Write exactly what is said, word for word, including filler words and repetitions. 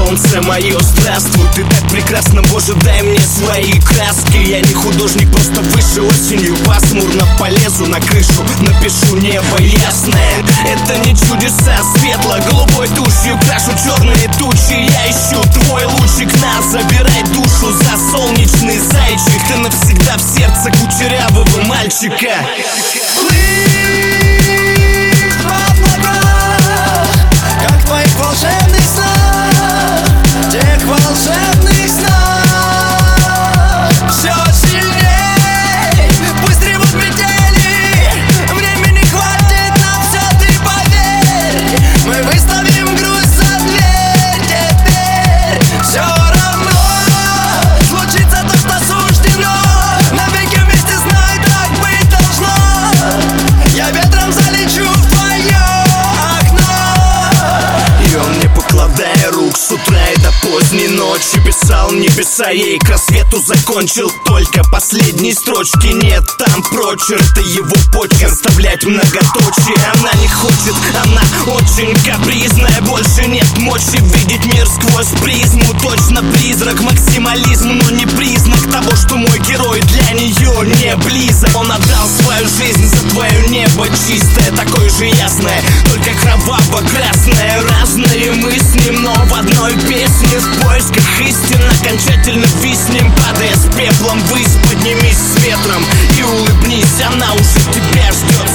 солнце мое, здравствуй. Ты так прекрасна, боже, дай мне свои краски. Я не художник, просто выше осенью пасмурно полезу на крышу, напишу небо ясное. Это не чудеса, светло-голубой тушью крашу черные тучи. Я ищу твой лучик, на, забирай душу за солнечный зайчик. Ты навсегда в сердце кучерявого мальчика. Волшебных снах, тех волшебных снах. Все сильней, пусть ревут метели. Времени хватит на все, ты поверь. Мы выставим грусть за дверь теперь. Все равно случится то, что суждено. Навеки вместе, знай, так быть должно. Я ветром залечу в твое покладая рук с утра и до поздней ночи, писал небеса ей, к рассвету закончил. Только последней строчки нет, там прочер. Это его почерк, оставлять многоточие она не хочет. Она очень капризная, больше нет мочи видеть мир сквозь призму. Точно призрак, максимализм, но не признак того, что мой герой для нее не близок. Он отдал свою жизнь за твое небо чистое, такое же ясное, только кроваво-красное. Разные мы с ним, но в одной песне, в поисках истин окончательно виснем. Падая с пеплом ввысь, поднимись с ветром и улыбнись, она уже тебя ждет.